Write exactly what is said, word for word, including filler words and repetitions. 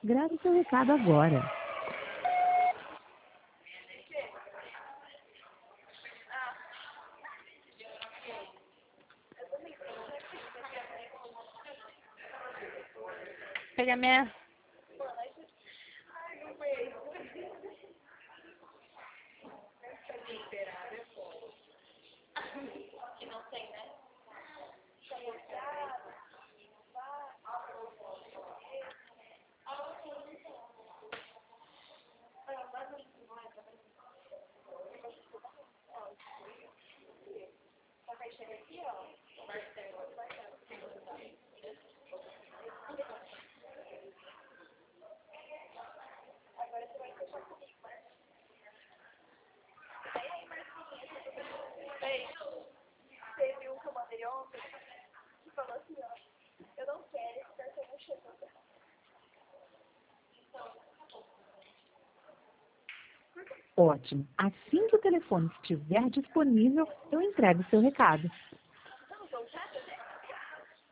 Grave seu recado agora. Pegar minha... Você viu o que eu mandei ontem? Que falou assim, ó, eu não quero esse cartão chegando. Ótimo. Assim que o telefone estiver disponível, eu entrego o seu recado.